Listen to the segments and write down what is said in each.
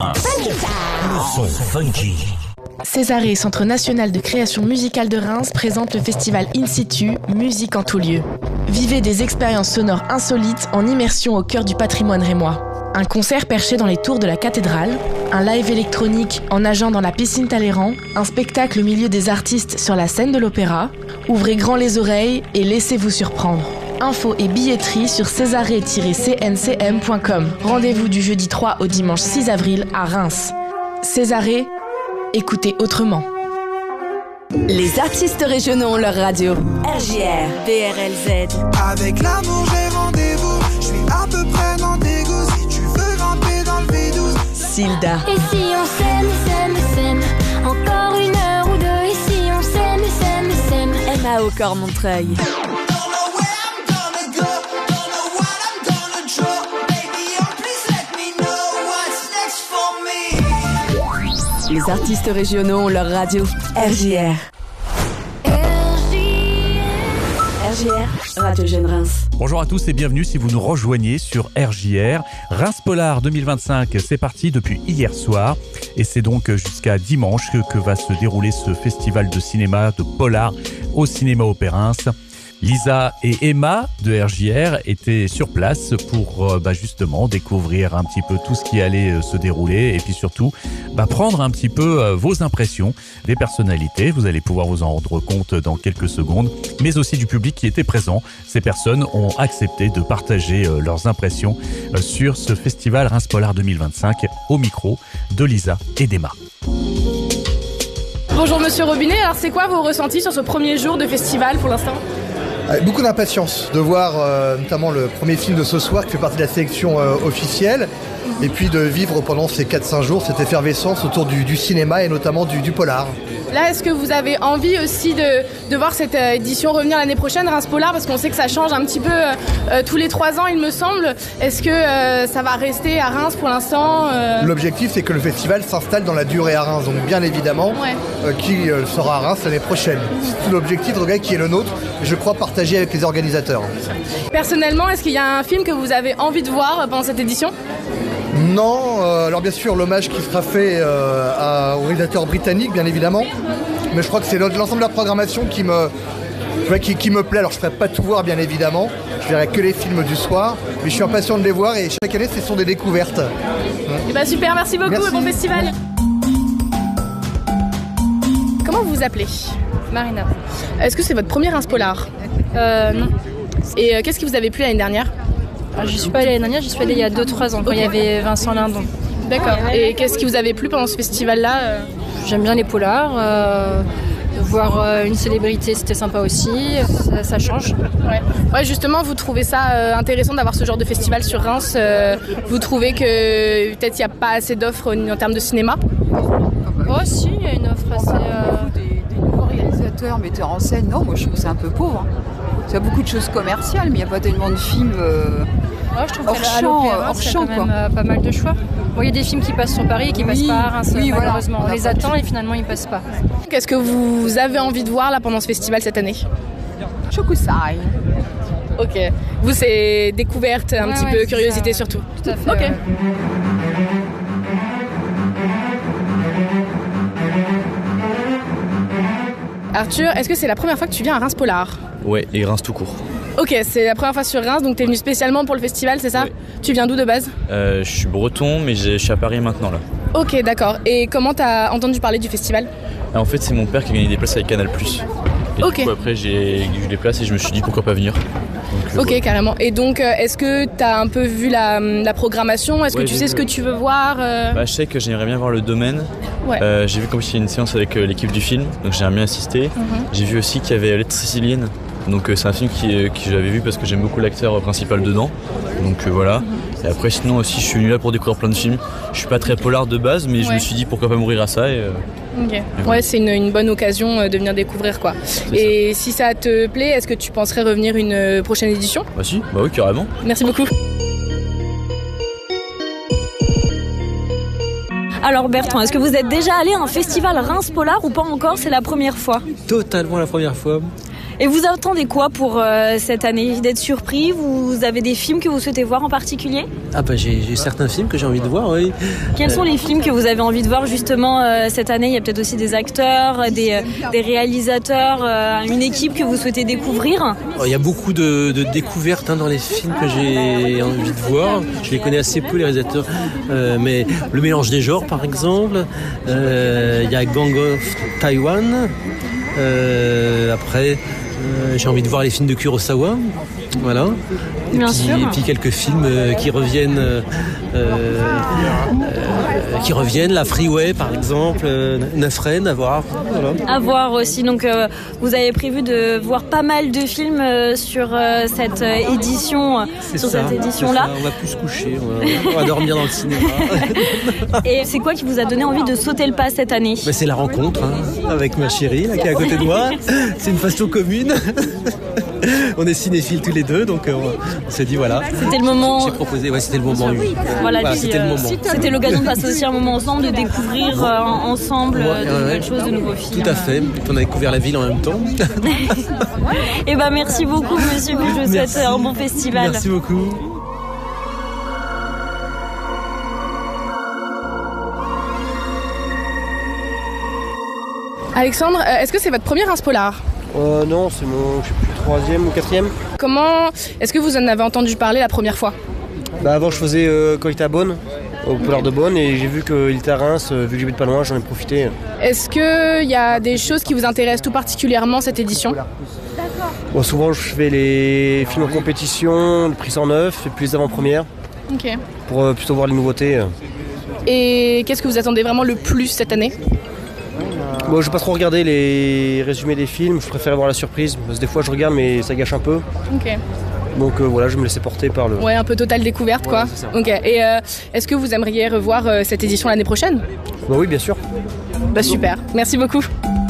Reims. Le son funky. Césarée, Centre national de création musicale de Reims, présente le festival In Situ, musique en tout lieu. Vivez des expériences sonores insolites en immersion au cœur du patrimoine rémois. Un concert perché dans les tours de la cathédrale, un live électronique en nageant dans la piscine Talleyrand, un spectacle au milieu des artistes sur la scène de l'opéra. Ouvrez grand les oreilles et laissez-vous surprendre. Infos et billetterie sur césarée-cncm.com. Rendez-vous du jeudi 3 au dimanche 6 avril à Reims. Césarée, écoutez autrement. Les artistes régionaux ont leur radio. RJR, PRLZ. Avec l'amour j'ai rendez-vous, je suis à peu près dans tes goûts. Si tu veux grimper dans le V12. Silda. Et si on s'aime, encore une heure ou deux. Et si on s'aime. Emma au corps Montreuil. Les artistes régionaux ont leur radio. RJR. RJR, Radio Jeune Reims. Bonjour à tous et bienvenue si vous nous rejoignez sur RJR. Reims Polar 2025, c'est parti depuis hier soir. Et c'est donc jusqu'à dimanche que va se dérouler ce festival de cinéma de polar au cinéma Opéra. Lisa et Emma de RJR étaient sur place pour justement découvrir un petit peu tout ce qui allait se dérouler et puis surtout prendre un petit peu vos impressions des personnalités. Vous allez pouvoir vous en rendre compte dans quelques secondes, mais aussi du public qui était présent. Ces personnes ont accepté de partager leurs impressions sur ce festival Reims Polar 2025 au micro de Lisa et d'Emma. Bonjour Monsieur Robinet, alors c'est quoi vos ressentis sur ce premier jour de festival pour l'instant ? Avec beaucoup d'impatience de voir notamment le premier film de ce soir qui fait partie de la sélection officielle et puis de vivre pendant ces 4-5 jours cette effervescence autour du cinéma et notamment du polar. Là, est-ce que vous avez envie aussi de voir cette édition revenir l'année prochaine, Reims Polar, parce qu'on sait que ça change un petit peu tous les 3 ans, il me semble. Est-ce que ça va rester à Reims pour l'instant L'objectif, c'est que le festival s'installe dans la durée à Reims, donc bien évidemment, qui sera à Reims l'année prochaine. C'est l'objectif qui est le nôtre, et je crois partagé avec les organisateurs. Personnellement, est-ce qu'il y a un film que vous avez envie de voir pendant cette édition ? Non, alors bien sûr l'hommage qui sera fait au réalisateur britannique bien évidemment, mais je crois que c'est l'ensemble de la programmation qui me plaît. Alors je ne ferai pas tout voir bien évidemment, je verrai que les films du soir, mais je suis impatient de les voir et chaque année ce sont des découvertes. Super, merci beaucoup et bon festival. Comment vous vous appelez ? Marina. Est-ce que c'est votre premier Reims Polar ? Non. Et qu'est-ce qui vous avait plu l'année dernière ? Je suis pas allée l'année dernière, j'y suis allée il y a 2-3 ans, quand il y avait Vincent Lindon. D'accord. Et qu'est-ce qui vous avait plu pendant ce festival-là ? J'aime bien les polars. Voir une célébrité, c'était sympa aussi. Ça change. Ouais, justement, vous trouvez ça intéressant d'avoir ce genre de festival sur Reims ? Vous trouvez que peut-être il n'y a pas assez d'offres en termes de cinéma ? Oh si, il y a une offre assez... Des nouveaux réalisateurs, metteurs en scène, non, moi je trouve que c'est un peu pauvre. Il y a beaucoup de choses commerciales, mais il n'y a pas tellement de films je trouve qu'à l'Opéra, il y a quand même pas mal de choix. Bon, il y a des films qui passent sur Paris et qui passent pas à Reims, malheureusement. On les attend et finalement ils passent pas. Qu'est-ce que vous avez envie de voir là pendant ce festival cette année ? Chokusai. Ok. Vous, c'est découverte, un petit peu curiosité ça. surtout. Tout à fait. Ok. Arthur, est-ce que c'est la première fois que tu viens à Reims Polar ? Ouais, et Reims tout court. Ok, c'est la première fois sur Reims, donc t'es venu spécialement pour le festival, c'est ça ? Ouais. Tu viens d'où de base ? Je suis breton, mais je suis à Paris maintenant là. Ok, d'accord. Et comment t'as entendu parler du festival ? En fait, c'est mon père qui a gagné des places avec Canal+. Et Ok. du coup, après, j'ai eu des places et je me suis dit pourquoi pas venir. Donc, Ok, carrément. Et donc, est-ce que t'as un peu vu la programmation ? Est-ce que tu sais ce que tu veux voir ? Je sais que j'aimerais bien voir Le Domaine. Ouais. J'ai vu comme il y a une séance avec l'équipe du film, donc j'aimerais bien assister. J'ai vu aussi qu'il y avait Lettre sicilienne. Donc c'est un film que j'avais vu parce que j'aime beaucoup l'acteur principal dedans. Donc voilà. Et après sinon aussi je suis venu là pour découvrir plein de films. Je suis pas très polar de base, mais je me suis dit pourquoi pas mourir à ça. Ok. Ouais, c'est une bonne occasion de venir découvrir quoi. Et si ça te plaît, est-ce que tu penserais revenir une prochaine édition ? Bah si, bah oui carrément. Merci beaucoup. Alors Bertrand, est-ce que vous êtes déjà allé à un festival Reims Polar ou pas encore ? C'est la première fois ? Totalement la première fois. Et vous attendez quoi pour cette année? D'être surpris? Vous avez des films que vous souhaitez voir en particulier? Ah bah j'ai certains films que j'ai envie de voir, oui. Quels sont les films que vous avez envie de voir justement cette année? Il y a peut-être aussi des acteurs, des réalisateurs, une équipe que vous souhaitez découvrir? Il y a beaucoup de découvertes dans les films que j'ai envie de voir. Je les connais assez peu, les réalisateurs, mais Le mélange des genres par exemple. Il y a Gang of Taiwan. Après, j'ai envie de voir les films de Kurosawa. Voilà. Et puis quelques films qui reviennent. La Freeway par exemple, Neuf Rennes à voir. Voilà. À voir aussi. Donc vous avez prévu de voir pas mal de films sur cette édition, cette édition-là. On va plus se coucher, on va dormir dans le cinéma. Et c'est quoi qui vous a donné envie de sauter le pas cette année? C'est la rencontre avec ma chérie là, qui est à côté de moi. C'est une passion commune. On est cinéphiles tous les deux, donc on s'est dit voilà. C'était le moment. J'ai proposé, c'était le moment. Voilà, c'était le moment. C'était l'occasion de passer aussi un moment ensemble, de découvrir ensemble de nouvelles choses, de nouveaux films. Tout à fait. On a découvert la ville en même temps. Et merci beaucoup, monsieur. Je vous souhaite un bon festival. Merci beaucoup. Alexandre, est-ce que c'est votre premier Inspolar? Non, c'est mon, je sais plus, 3e ou 4e. Comment est-ce que vous en avez entendu parler la première fois? Avant, je faisais quand il était à Beaune, au Polar de Beaune, et j'ai vu qu'il était à Reims, vu que j'habite pas loin, j'en ai profité. Est-ce qu'il y a des choses qui vous intéressent tout particulièrement cette édition? Souvent, je fais les films en compétition, le prix 109, et puis les avant-premières, pour plutôt voir les nouveautés. Et qu'est-ce que vous attendez vraiment le plus cette année? Je ne vais pas trop regarder les résumés des films, je préfère voir la surprise, parce que des fois je regarde mais ça gâche un peu. Donc voilà, je vais me laisser porter par le... Ouais, un peu totale découverte quoi. Et est-ce que vous aimeriez revoir cette édition l'année prochaine? Oui, bien sûr. Super, merci beaucoup.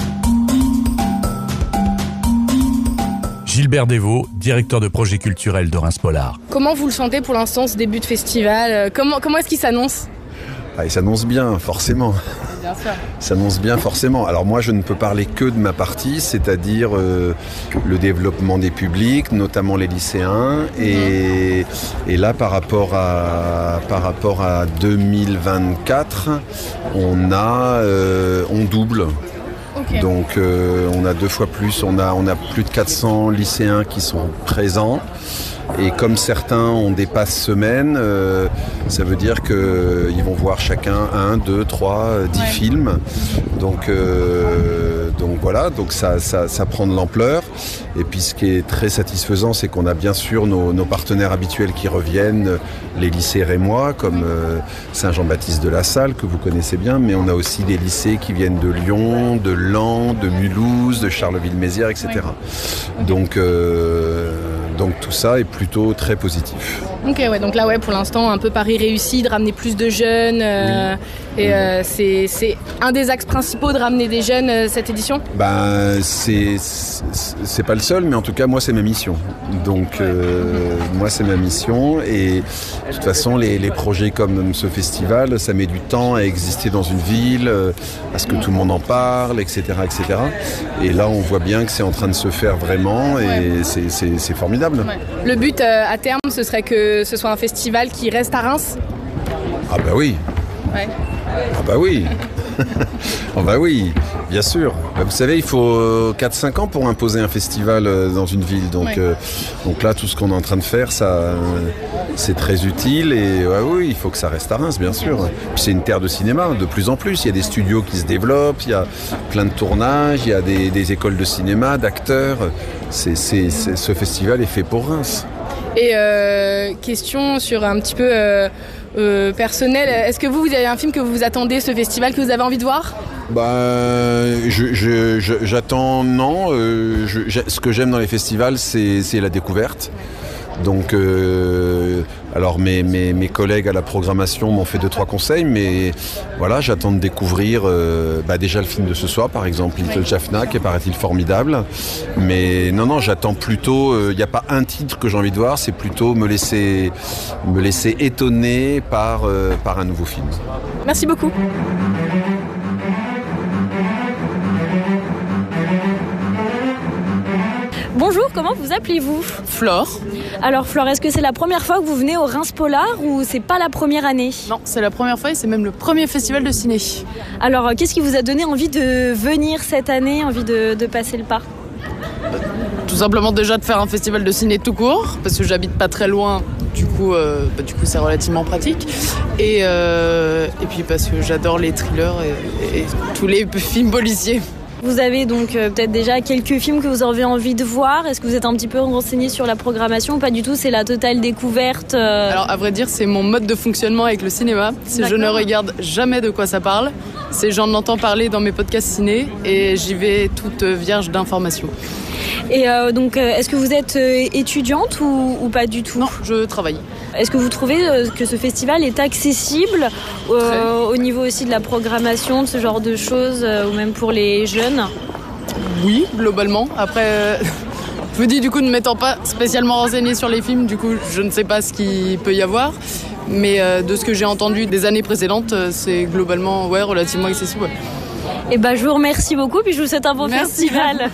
Gilbert Desvaux, directeur de projet culturel de Reims-Polar. Comment vous le sentez pour l'instant, ce début de festival? Comment est-ce qu'il s'annonce? Il s'annonce bien, forcément. Bien sûr. Il s'annonce bien, forcément. Alors moi, je ne peux parler que de ma partie, c'est-à-dire le développement des publics, notamment les lycéens. Et là, par rapport à 2024, on double. Donc on a 2 fois plus, on a plus de 400 lycéens qui sont présents. Et comme certains ont des passes semaines, ça veut dire qu'ils vont voir chacun 1, 2, 3, 10 films. Donc voilà, donc ça prend de l'ampleur. Et puis ce qui est très satisfaisant, c'est qu'on a bien sûr nos partenaires habituels qui reviennent, les lycées rémois comme Saint-Jean-Baptiste de la Salle, que vous connaissez bien, mais on a aussi des lycées qui viennent de Lyon, de Laon, de Mulhouse, de Charleville-Mézières, etc. Donc tout ça est plutôt très positif. Donc là pour l'instant un peu pari réussi de ramener plus de jeunes c'est un des axes principaux de ramener des jeunes cette édition. C'est pas le seul, mais en tout cas moi c'est ma mission. Donc moi c'est ma mission et de toute façon les projets comme ce festival, ça met du temps à exister dans une ville, à ce que tout le monde en parle, etc. Et là on voit bien que c'est en train de se faire vraiment et c'est formidable. Le but à terme ce serait que ce soit un festival qui reste à Reims? Ah bah oui. Ah bah oui. Ah bah oui, bien sûr. Vous savez, il faut 4-5 ans pour imposer un festival dans une ville. Donc là, tout ce qu'on est en train de faire, ça, c'est très utile. Et oui, il faut que ça reste à Reims, bien sûr. Puis c'est une terre de cinéma, de plus en plus. Il y a des studios qui se développent, il y a plein de tournages, il y a des écoles de cinéma, d'acteurs. Ce festival est fait pour Reims. Et question sur un petit peu personnel, est-ce que vous avez un film que vous attendez, ce festival, que vous avez envie de voir? J'attends, non. Ce que j'aime dans les festivals, c'est la découverte. Donc, alors mes collègues à la programmation m'ont fait 2-3 conseils, mais voilà, j'attends de découvrir déjà le film de ce soir, par exemple, Little Jaffna, qui paraît-il formidable. Mais non, j'attends plutôt, il n'y a pas un titre que j'ai envie de voir, c'est plutôt me laisser étonner par un nouveau film. Merci beaucoup. comment vous appelez-vous ? Flore. Alors Flore, est-ce que c'est la première fois que vous venez au Reims Polar ou c'est pas la première année ? Non, c'est la première fois et c'est même le premier festival de ciné. Alors qu'est-ce qui vous a donné envie de venir cette année, envie de passer le pas ? Tout simplement déjà de faire un festival de ciné tout court, parce que j'habite pas très loin, du coup c'est relativement pratique. Et puis parce que j'adore les thrillers et tous les films policiers. Vous avez donc peut-être déjà quelques films que vous avez envie de voir. Est-ce que vous êtes un petit peu renseigné sur la programmation ou pas du tout ? C'est la totale découverte Alors à vrai dire, c'est mon mode de fonctionnement avec le cinéma. Je ne regarde jamais de quoi ça parle. J'en entends parler dans mes podcasts ciné et j'y vais toute vierge d'informations. Et donc, est-ce que vous êtes étudiante ou pas du tout ? Non, je travaille. Est-ce que vous trouvez que ce festival est accessible au niveau aussi de la programmation, de ce genre de choses, ou même pour les jeunes ? Oui, globalement. Après, je vous dis du coup, ne m'étant pas spécialement renseignée sur les films, du coup, je ne sais pas ce qu'il peut y avoir. Mais de ce que j'ai entendu des années précédentes, c'est globalement relativement accessible. Ouais. Et je vous remercie beaucoup, puis je vous souhaite un bon festival.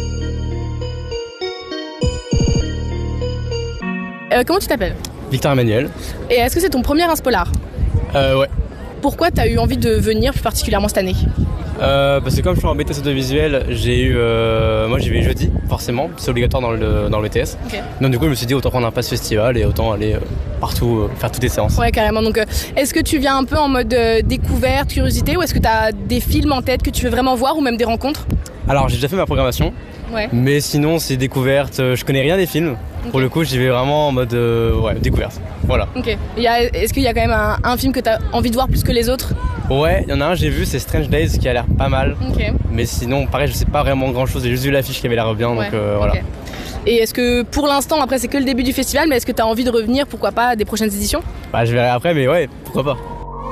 Comment tu t'appelles ? Victor Emmanuel. Et est-ce que c'est ton premier Reims Polar ? Ouais. Pourquoi tu as eu envie de venir plus particulièrement cette année ? Parce que comme je suis en BTS audiovisuel, moi j'y vais jeudi, forcément, c'est obligatoire dans le BTS. Okay. Donc du coup je me suis dit autant prendre un pass festival et autant aller partout, faire toutes les séances. Ouais, carrément. Donc est-ce que tu viens un peu en mode découverte, curiosité, ou est-ce que tu as des films en tête que tu veux vraiment voir ou même des rencontres ? Alors j'ai déjà fait ma programmation, mais sinon c'est découverte, je connais rien des films. Okay. Pour le coup j'y vais vraiment en mode découverte. Voilà. Ok. Est-ce qu'il y a quand même un film que tu as envie de voir plus que les autres ? Ouais, il y en a un, j'ai vu, c'est Strange Days qui a l'air pas mal. Okay. Mais sinon, pareil, je sais pas vraiment grand chose, j'ai juste vu l'affiche qui avait l'air bien, donc voilà. Okay. Et est-ce que pour l'instant, après c'est que le début du festival, mais est-ce que tu as envie de revenir, pourquoi pas, à des prochaines éditions ? Je verrai après, mais ouais, pourquoi pas.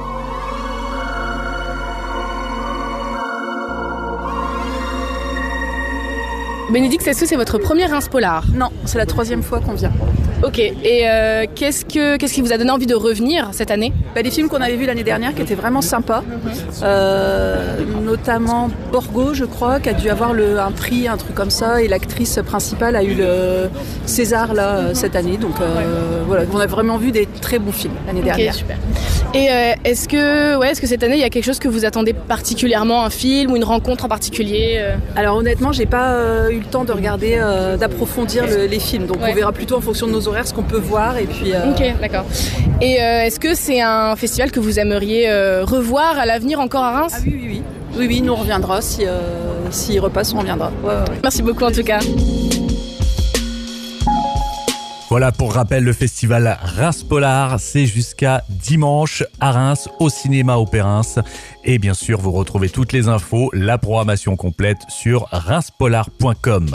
Bénédicte, est-ce que c'est votre premier Reims Polar ? Non, c'est la 3e fois qu'on vient. Ok, et qu'est-ce qui vous a donné envie de revenir cette année ? Les films qu'on avait vus l'année dernière qui étaient vraiment sympas, notamment Borgo, je crois, qui a dû avoir un prix, un truc comme ça, et l'actrice principale a eu le César là, cette année. Donc voilà, on a vraiment vu des très bons films l'année dernière. Super. Et est-ce que cette année il y a quelque chose que vous attendez particulièrement, un film ou une rencontre en particulier ? Alors honnêtement, j'ai pas eu le temps de regarder, d'approfondir les films, donc on verra plutôt en fonction de nos horaires ce qu'on peut voir et puis. Ok, d'accord. Et est-ce que c'est un festival que vous aimeriez revoir à l'avenir encore à Reims ? Ah oui, nous on reviendra s'il repasse, on reviendra. Ouais. Merci beaucoup en tout cas. Voilà, pour rappel, le festival Reims Polar, c'est jusqu'à dimanche à Reims, au cinéma Opérins. Et bien sûr, vous retrouvez toutes les infos, la programmation complète sur reinspolar.com.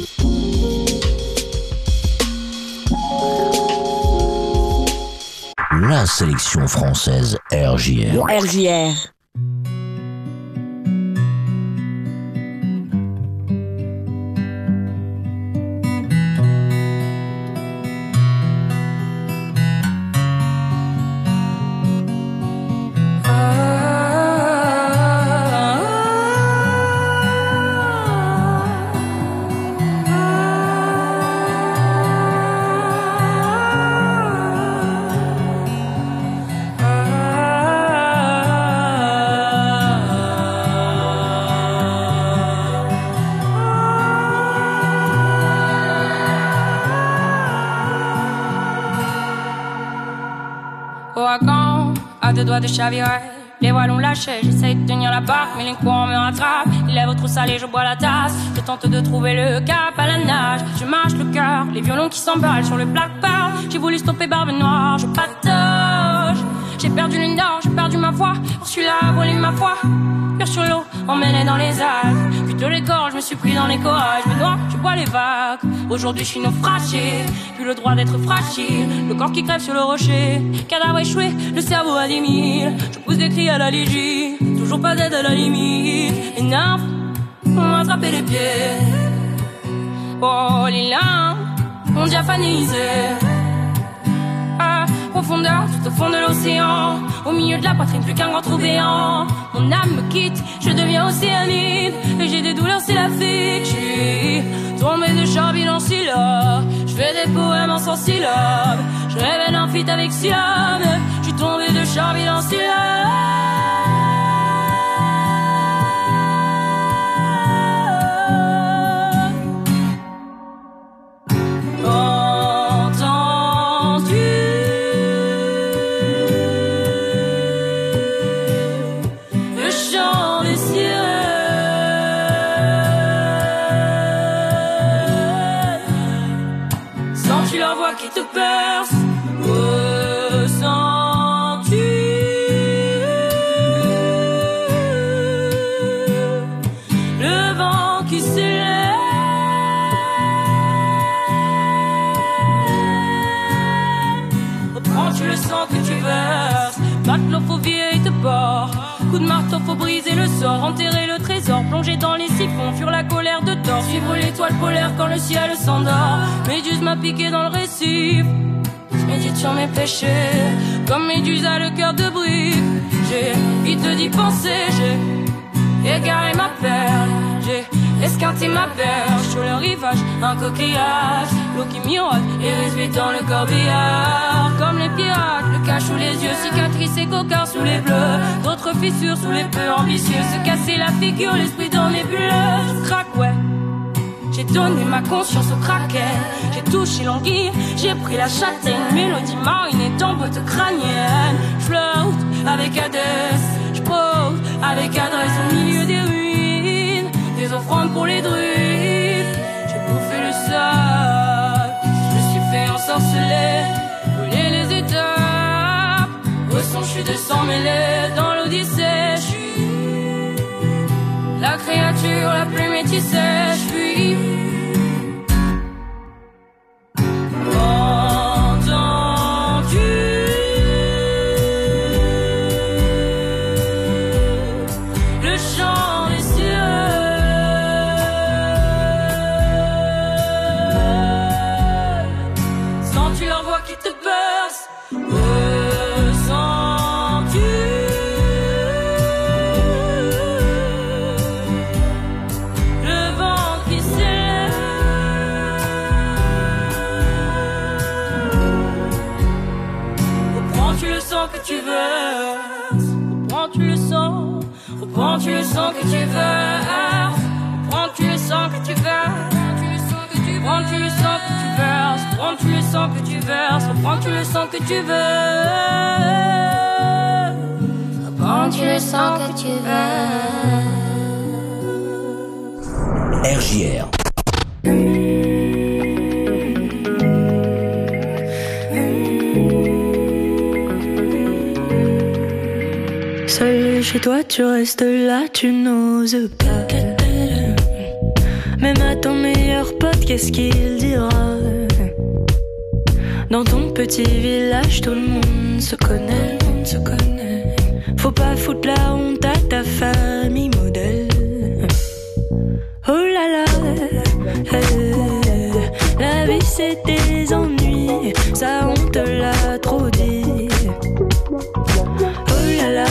La sélection française RJR. RJR. À deux doigts de chavirer, les voiles ont lâché, j'essaye de tenir la barque, mais les courants me rattrapent. Les lèvres trop salées, je bois la tasse. Je tente de trouver le cap à la nage. Je marche le cœur, les violons qui s'emballent sur le placard. J'ai voulu stopper Barbe Noire, je patauge. J'ai perdu l'une d'or, j'ai perdu ma voix. Ursula a volé ma foi. Pure sur l'eau, emmenée dans les algues. Puis de l'écorce, je me suis pris dans les corages. Je me noie, je bois les vagues. Aujourd'hui je suis naufragé, plus le droit d'être fragile. Le corps qui crève sur le rocher, cadavre échoué, le cerveau à 10 000. Je pousse des cris à la légie, toujours pas d'aide à la limite. Les nymphes m'ont attrapé les pieds. Oh, les lames ont diaphanisé. À profondeur, tout au fond de l'océan, au milieu de la poitrine, plus qu'un grand trou béant. Mon âme me quitte, je deviens océanide, et j'ai des douleurs, c'est la fiction. tombé de Chabille en syllabes. Je fais des poèmes en 100 syllabes. Je rêve d'un feat avec Siam. Je suis tombé de Chabille en syllabes. Qui te perce, ressens-tu le vent qui s'élève? Reprends-tu le sang que tu verses? Matelot faut virer te porte. Coup de marteau faut briser le sort. Enterrer le trésor, plonger dans les siphons. Fuir la colère de tort. Suivre l'étoile polaire quand le ciel s'endort. Méduse m'a piqué dans le récif. Je médite sur mes péchés. Comme Méduse a le cœur de brique. J'ai vite d'y penser. J'ai égaré ma perle. J'ai esquinté ma perche. Sur le rivage, un coquillage. L'eau qui miroite et reste dans le corbillard. Comme les pirates, le cache sous les yeux. Cicatrices et cocards sous les bleus. D'autres fissures sous les peu ambitieux. Se casser la figure, l'esprit dans les bulles. Je craque, ouais. J'ai donné ma conscience au kraken. J'ai touché l'anguille, j'ai pris la châtaigne. Mélodie marinée dans botte crânienne. J'flotte avec Hadès, j'pose avec adresse au milieu des ruines. Des offrandes pour les druides. J'ai bouffé le sol. Je me suis fait ensorceler, brûler les étapes. Au son, j'suis de sang mêlé dans l'Odyssée. J'suis la créature la plus métissée. J'fuis. Entends-tu le chant des cieux? Sens-tu leur voix qui te berce? Ressens-tu le vent qui s'élève? Reprends-tu le sang que tu verses? Reprends-tu le sang? Reprends-tu le sang que tu verses? Reprends-tu le sang que tu verses? Reprends-tu le sang que tu verses? Reprends-tu le sang que tu verses? Reprends-tu le sang que tu verses? Reprends-tu le sang que tu verses? RJR. Seul chez toi, tu restes là, tu n'oses pas. Même à ton meilleur pote, qu'est-ce qu'il dira? Dans ton petit village, tout le monde se connaît. Faut pas foutre la honte à ta famille modèle. Oh là là, la vie c'est des ennuis, ça on te l'a trop dit. Oh là là,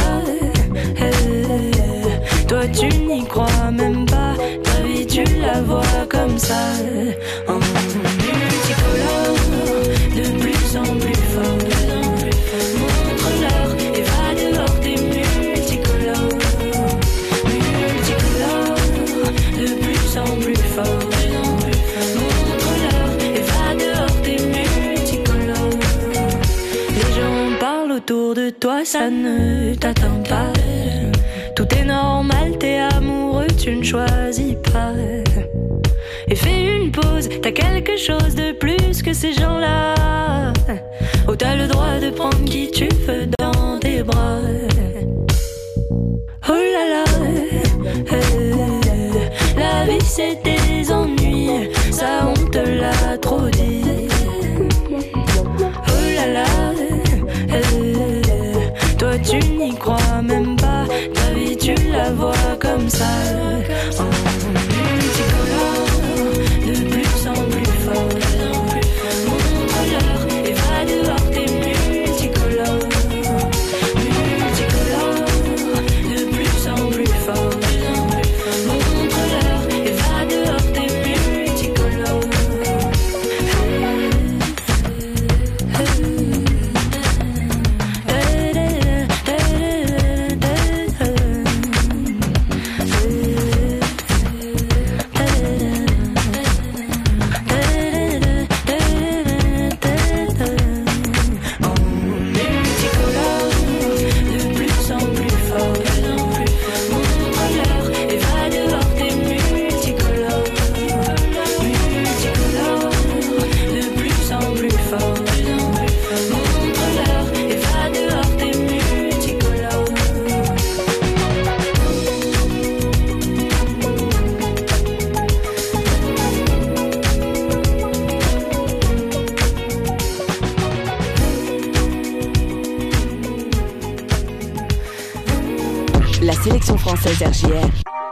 toi tu n'y crois même pas, ta vie tu la vois comme ça. En multicolore, de plus en plus fort. Montre-leur et va dehors tes multicolores. Multicolore, de plus en plus fort. Montre-leur et va dehors tes multicolores. Les gens parlent autour de toi, ça ne t'atteint pas. Tout est normal, t'es amoureux, tu ne choisis pas. Et fais une pause, t'as quelque chose de plus que ces gens-là. Oh, t'as le droit de prendre qui tu veux dans tes bras. Oh là là, la vie c'est des ennuis, ça on te l'a trop dit. Oh là là, toi tu n'y crois même pas, ta vie tu la vois comme ça. En multicolore, de plus en plus fort. Montre-leur et va dehors tes multicolores. Multicolore, de plus en plus fort. Montre-leur et va dehors tes multicolores. La sélection française RJR.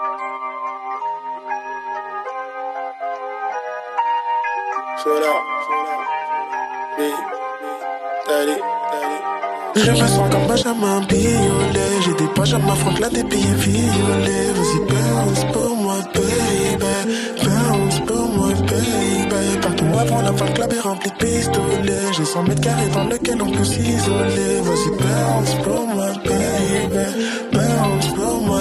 Je me sens comme Benjamin Biolay. J'ai des pages à ma fronte, là des billets violets. Vas-y bounce pour moi baby, bounce pour moi baby. Partout avant la fin, le club est rempli de pistolets. J'ai 100 mètres carrés dans lequel on peut s'isoler. Vas-y bounce pour moi baby, bounce pour moi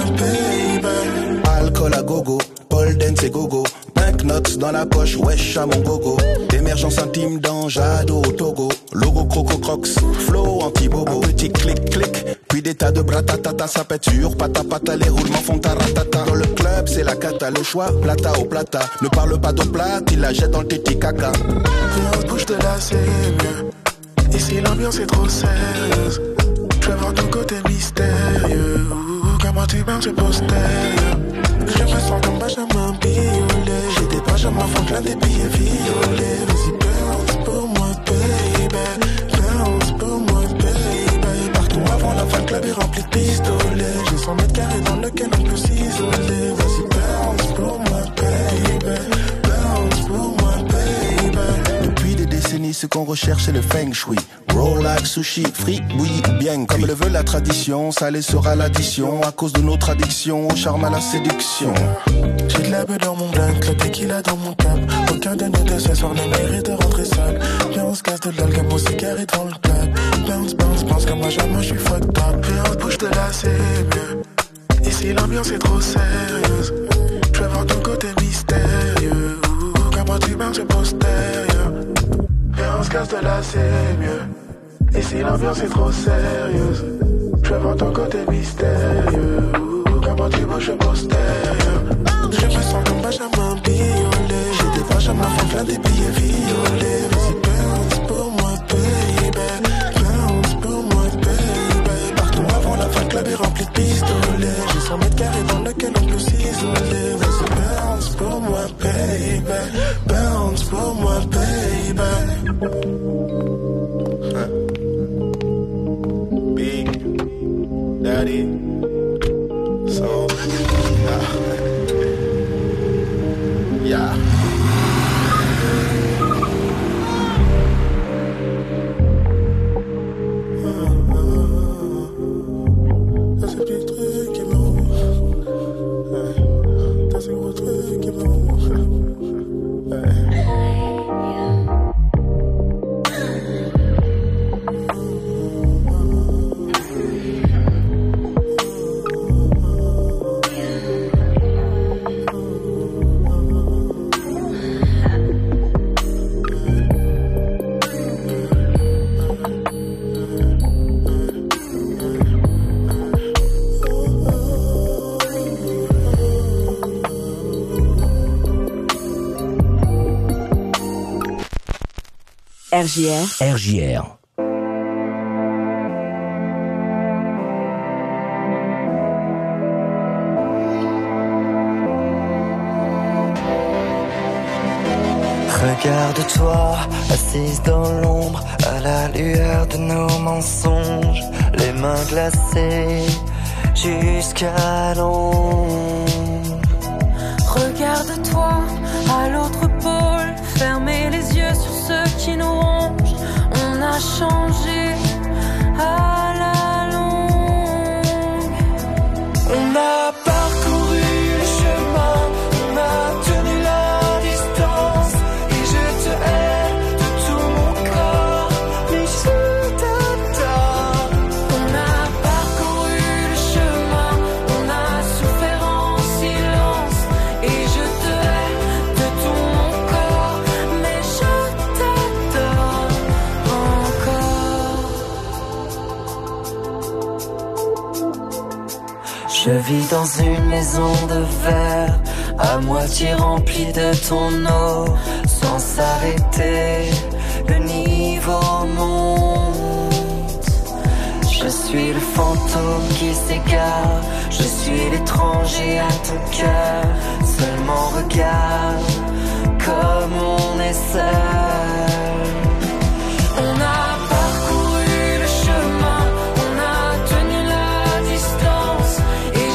baby. Alcool à gogo, pole dance et gogo. Banknotes dans la poche, wesh à mon gogo. Émergence intime dans Jado au Togo. Logo Croco Crocs, flow anti-bobo. Un petit clic-clic, puis des tas de bratatata. Ça pète sur pata-pata, les roulements font taratata. Dans le club, c'est la cata, le choix, plata au plata. Ne parle pas d'eau plate, il la jette dans le téti caca. Viens, on se bouge de là, c'est mieux. Ici, l'ambiance est trop sérieuse. Je veux voir ton côté mystérieux. Comment tu marches postérieur. Je me sens comme Benjamin Biolay. J'ai des pages à ma fronte, là des billets violets. Vas-y bounce pour moi baby, bounce pour moi baby. Partout avant la fin, le club est rempli de pistolets. J'ai 100 mètres carrés dans lequel on peut s'isoler. Vas-y bounce pour moi baby, bounce pour moi baby. Depuis des décennies, ce qu'on recherche c'est le feng shui. Roll like sushi, frites, bouillis ou bien comme le veut la tradition. Salé sera l'addition à cause de notre addiction au charme à la séduction. J'ai de la beuh dans mon blanc, le tequila dans mon cap. Aucun de nous deux ce soir ne mérite de rentrer seul. Viens on se casse de l'alcool au cigarette devant le club. Bounce, bounce, bounce comme moi jamais je suis fucked up. Viens on se bouge de là c'est mieux. Ici l'ambiance est trop sérieuse. Je veux voir ton côté mystérieux. Comment tu marches postérieur. Viens on se casse de là c'est mieux. Ici l'ambiance est trop sérieuse. Je veux voir ton côté mystérieux. Comment tu bouges postérieur. Je me sens comme Benjamin Biolay. J'ai des vaches à ma fronte, là des billets violets. Vas-y bounce pour moi baby, bounce pour moi baby. Partout avant la fin, le club est rempli de pistolets. J'ai 100 mètres carrés dans lequel on peut s'isoler. Vas-y bounce pour moi baby, bounce pour moi baby. Big Daddy So yeah. T'as ces petits trucs qui m'ont. T'as ces gros trucs qui m'ont. RJR. Regarde-toi, assise dans l'ombre, à la lueur de nos mensonges, les mains glacées jusqu'à l'ombre. Regarde-toi à l'autre pôle, fermez les yeux sur ceux qui nous rongent. On a changé à la longue. On a parcouru le chemin, on a tenu la distance. Et je te hais de tout mon corps, mais je t'adore. On a parcouru le chemin, on a souffert en silence. Et je te hais de tout mon corps, mais je t'adore encore. Je vis dans une maison de verre, à moitié remplie de ton eau. Sans s'arrêter, le niveau monte. Je suis le fantôme qui s'égare, je suis l'étranger à ton cœur. Seulement regarde comme on est seul. On a parcouru le chemin, on a tenu la distance. Et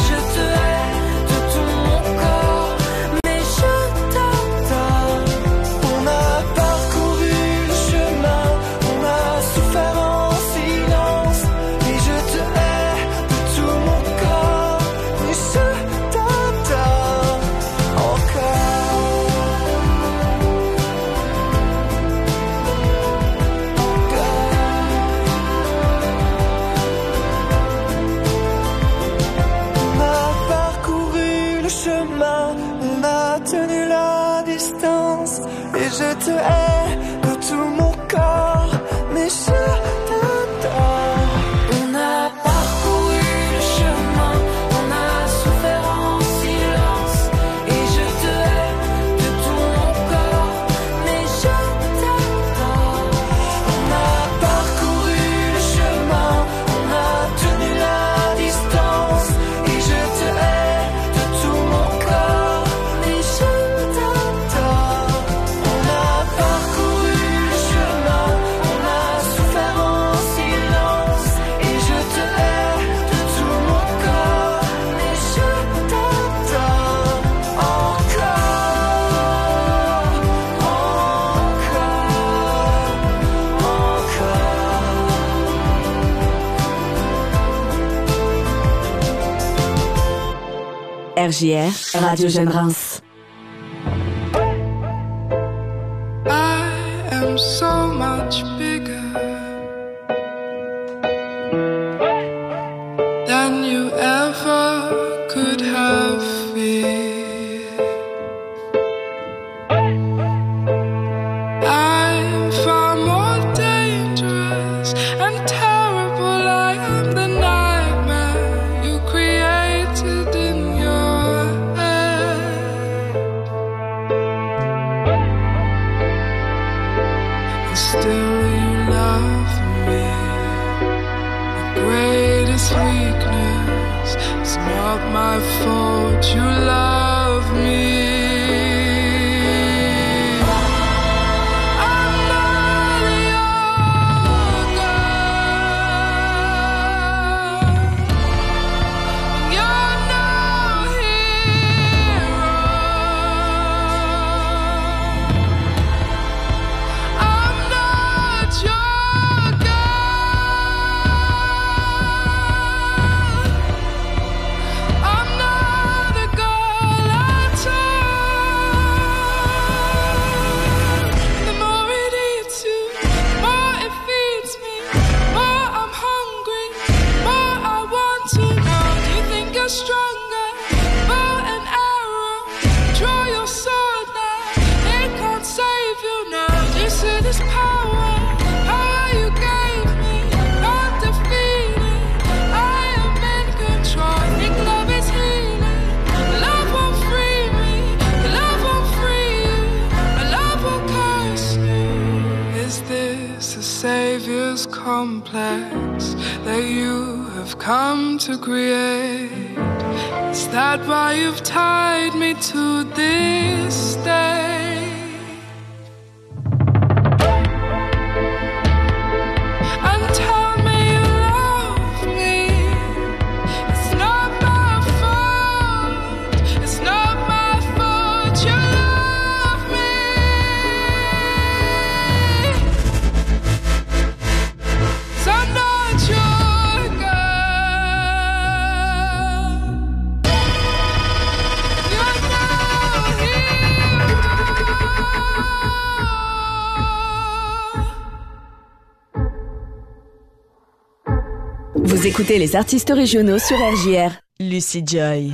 je te hais de tout mon corps, mais je t'adore. On a parcouru le chemin, on a souffert en silence, et je te hais de tout mon corps, mais je t'adore. On a parcouru le chemin, on a tenu la distance, et je te hais de tout mon corps, mais je t'adore. On a parcouru le chemin, on a souffert en silence, et je te hais de tout mon corps, mais je t'adore encore, RJR, Radio Jeune Reims. I am so much bigger than you ever could have feared. I'm far more dangerous and terrible. I am the nightmare you created in your head. And still you love me. The greatest weakness is not my fault. You love me. I'm not your girl. You're no hero. I'm not your girl. I'm not a girl at all. The more it eats you, more it feeds me. More I'm hungry, more I want to know. Do you think you're stronger? Bow and arrow, draw your sword now. It can't save you now. Do you see this power? Power you gave me, can't defeat it. I am in control. Think love is healing. Love won't free me. Love won't free you. Love will curse you. Is this a savior's complex that you have come to create? Is that why you've tied me to this day? And tell me you love me. It's not my fault. It's not my fault. You love me. 'Cause I'm not your girl. You're no hero. Vous écoutez les artistes régionaux sur RJR. Lucy Joy.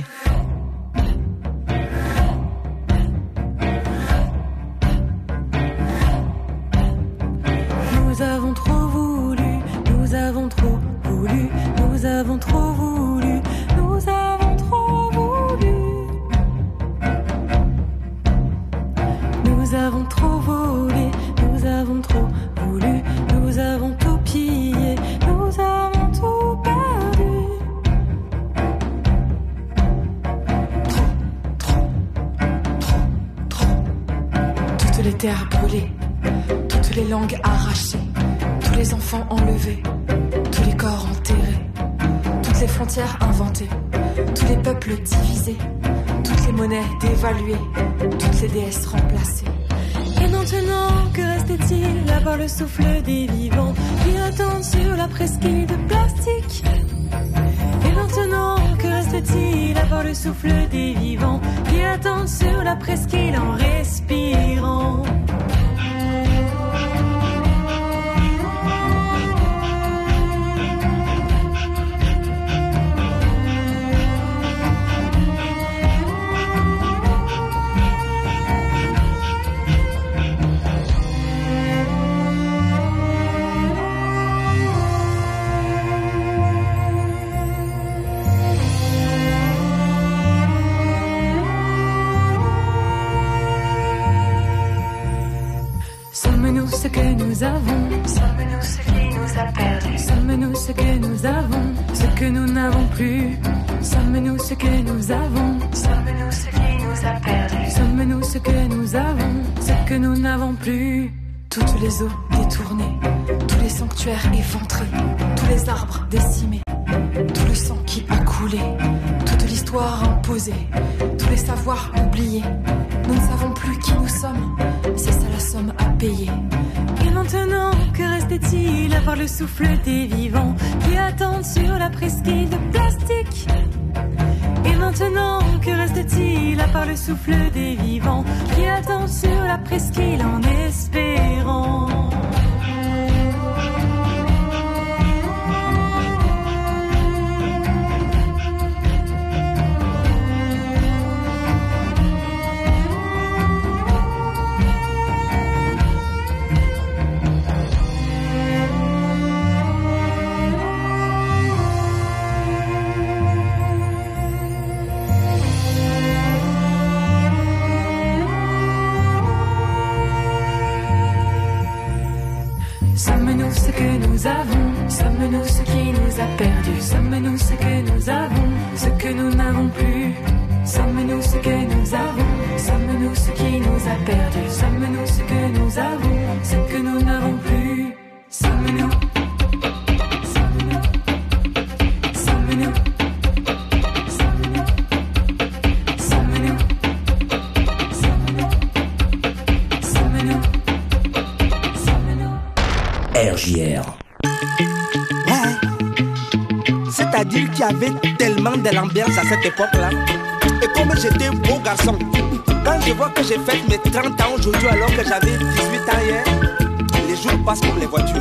Nous avons trop voulu, nous avons trop voulu, nous avons trop voulu, nous avons trop voulu. Nous avons trop volé, nous avons trop voulu, nous avons tout pillé, nous avons tout perdu. Toutes les terres brûlées, toutes les langues arrachées, tous les enfants enlevés, tous les corps enterrés, toutes les frontières inventées, tous les peuples divisés, toutes les monnaies dévaluées, toutes les déesses remplacées. Et maintenant, que restait-il à part le souffle des vivants qui attendent sur la presqu'île de plastique? Et maintenant, que reste-t-il à part le souffle des vivants qui attendent sur la presqu'île en respirant? plus. Sommes-nous ce que nous avons? Sommes-nous ce qui nous a perdus? Sommes-nous ce que nous avons? Ce que nous n'avons plus. Toutes les eaux détournées, tous les sanctuaires éventrés, tous les arbres décimés, tout le sang qui a coulé, toute l'histoire imposée, tous les savoirs oubliés. Nous ne savons plus qui nous sommes, c'est ça la somme à payer. Et maintenant, que restait-il à part le souffle des vivants qui attendent sur la presqu'île de plastique? Et maintenant, que reste-t-il à part le souffle des vivants qui attendent sur la presqu'île en espérant? Sommes-nous ce que nous avons? Sommes-nous ce qui nous a perdus? Sommes-nous ce que nous avons? Ce que nous n'avons plus? Sommes-nous ce que nous avons? Sommes-nous ce qui nous a perdus? Sommes-nous ce que nous avons? Ce que nous n'avons plus? Sommes-nous? RJR. C'est-à-dire qu'il y avait tellement de l'ambiance à cette époque-là. Et comme j'étais un beau garçon, quand je vois que j'ai fait mes 30 ans aujourd'hui alors que j'avais 18 ans hier, les jours passent comme les voitures.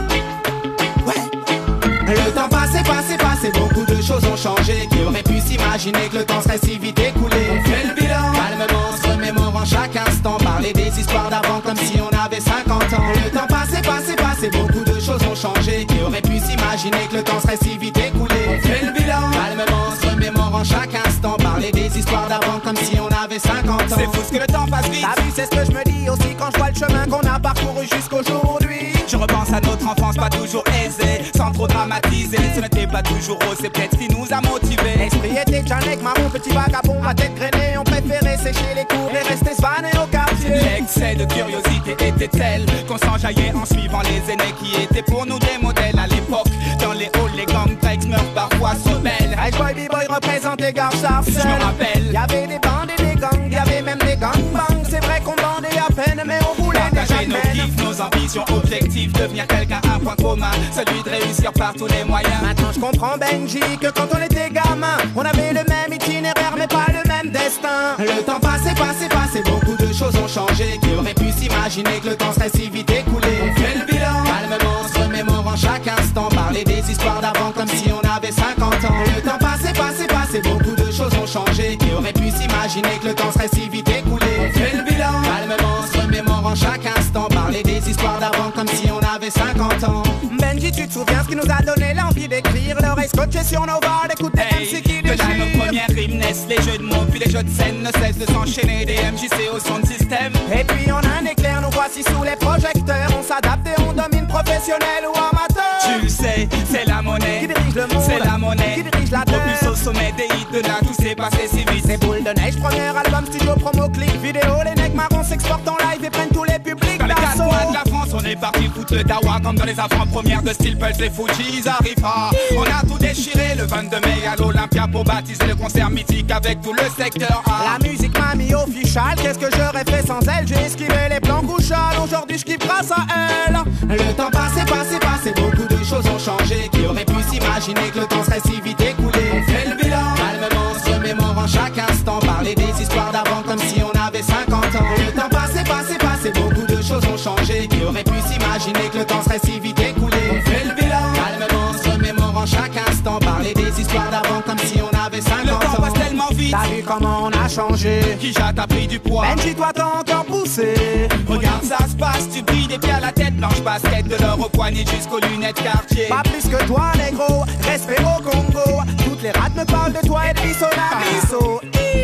Le temps passé, beaucoup de choses ont changé. Qui aurait pu s'imaginer que le temps serait si vite écoulé? On fait le bilan, calmement, se remémorant chaque instant. Parler des histoires d'avant comme si on avait 50 ans. Le temps passé, beaucoup de choses ont changé. Qui aurait pu s'imaginer que le temps serait si vite écoulé? On fait le bilan, calmement, se remémorant chaque instant. Parler des histoires d'avant comme si on avait 50 ans. C'est fou ce que le temps passe vite. T'as vu, c'est ce que je me dis aussi quand je vois le chemin qu'on a parcouru jusqu'aujourd'hui. Je repense à notre enfance pas toujours aisée, sans trop dramatiser. Ce n'était pas toujours rose, c'est peut-être ce qui nous a motivés. L'esprit était Janek, maman, petit vagabond, ma tête grainée. On préférait sécher les cours et rester svané au quartier. L'excès de curiosité était tel qu'on s'enjaillait en suivant les aînés qui étaient pour nous des modèles à l'époque. Dans les halls, les gangs Drex meurent parfois se rebellent. Hey boy, b-boy représente les gars Sarcelles. Je me rappelle, y'avait des bandes et des gangs, y'avait même des gangbangs. C'est vrai qu'on bandait à peine, mais on voulait partager nos kiffs, nos ambitions, objectifs. Devenir quelqu'un, un point commun, celui de réussir par tous les moyens. Maintenant je comprends Benji que quand on était gamin, on avait le même itinéraire mais pas le même destin. Le temps passé, beaucoup de choses ont changé. Qui aurait pu s'imaginer que le temps serait si vite écoulé? On fait le bilan, calmement, se remémorant chaque instant. Parler des histoires d'avant comme si on avait 50 ans. Le temps passé, beaucoup de choses ont changé. Qui aurait pu s'imaginer que le temps serait si vite écoulé? On fait le bilan, calmement, se remémorant chaque instant. Parler des histoires d'avant comme si on avait 50 ans. Benji, tu te souviens ce qui nous a donné l'envie d'écrire? L'oreille scotchée sur nos bords, d'écouter MC qui déchire. Que dans nos premières rimes naissent les jeux de mots, puis les jeux de scène ne cessent de s'enchaîner. Des MJC au son de système. Et puis on a un éclair, nous voici sous les projecteurs. On s'adapte et on domine, professionnel ou amateur. Tu le sais, c'est la monnaie qui dirige le monde, c'est la monnaie qui dirige la terre. Au plus au sommet des hits, de là tout s'est passé si vite. C'est Boule de Neige, premier album, studio, promo, clip, vidéo. Les necks marrons s'exportent en live et prennent tous les publics. Dans les 4 coins de la France, on est parti foutre le dawa. Comme dans les avant-premières de Steel Pulse, les Fujis arrivent. On a tout déchiré le 22 mai à l'Olympia pour baptiser le concert mythique avec tout le secteur A. La musique m'a mis official, qu'est-ce que j'aurais fait sans elle? J'ai esquivé les plans couchales, aujourd'hui je kiffe grâce à elle. Le temps passé, beaucoup de choses ont changé. Qui aurait pu s'imaginer que le temps serait si vite écoulé? On fait le bilan, calmement, se remémorant chaque instant. Parler des histoires d'avant comme si on avait 50 ans. Le temps passé, beaucoup de choses ont changé. Qui aurait pu s'imaginer que le temps serait si vite écoulé? On fait le bilan, calmement, se remémorant chaque instant. Parler des histoires d'avant comme si on avait 50 ans. Le temps passe tellement vite. T'as vu comment on a changé? Kijat a pris du poids. Benji, toi t'as encore poussé. Regarde ça se passe, tu brilles des pieds à la tête. Blanche basket de l'or au poignet jusqu'aux lunettes quartier. Pas plus que toi négro, respect au Congo. Toutes les rats me parlent de toi et de Bissona.